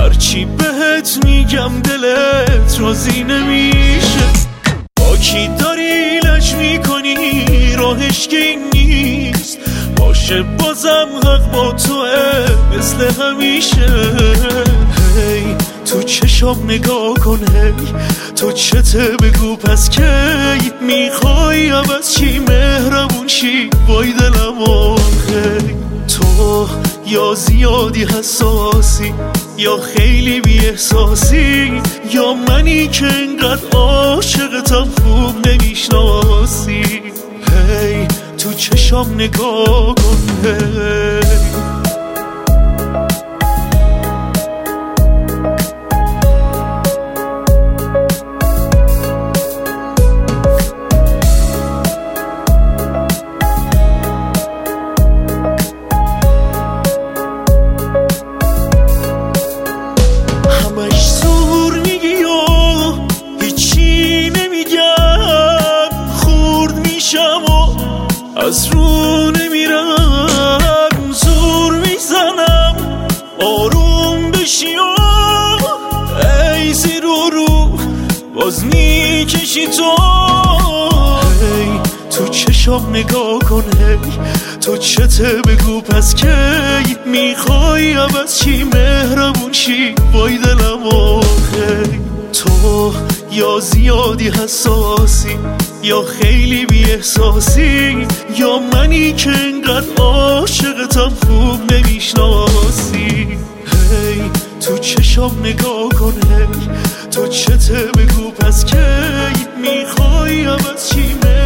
هرچی بهت میگم دلت راضی نمیشه. با کی داری لج میکنی راهش که این نیست، باشه بازم حق با توه مثل همیشه. هی تو چشم نگاه کن، هی تو چته بگو پس کی میخوای عوض چی مهربون شی وای دلم آخی. تو یا زیادی حساسی یا خیلی بی احساسی، یا منی که انقدر عاشقتم خوب نمیشناسی. هی تو چشم نگاه کن، هی از رو نمیرم زور میزنم آروم بشی و ای زیر و رو باز میکشی تو. هی تو چشم نگاه کن، هی تو چته بگو پس کی میخوای عوض چی مهربون شی وای دلم آخی. تو یا زیادی حساسی یا خیلی بی احساسی، یا منی که انقدر عاشقتم خوب نمیشناسی. هی تو چشم نگاه کن، هی تو چته بگو پس کی میخوای عوض چی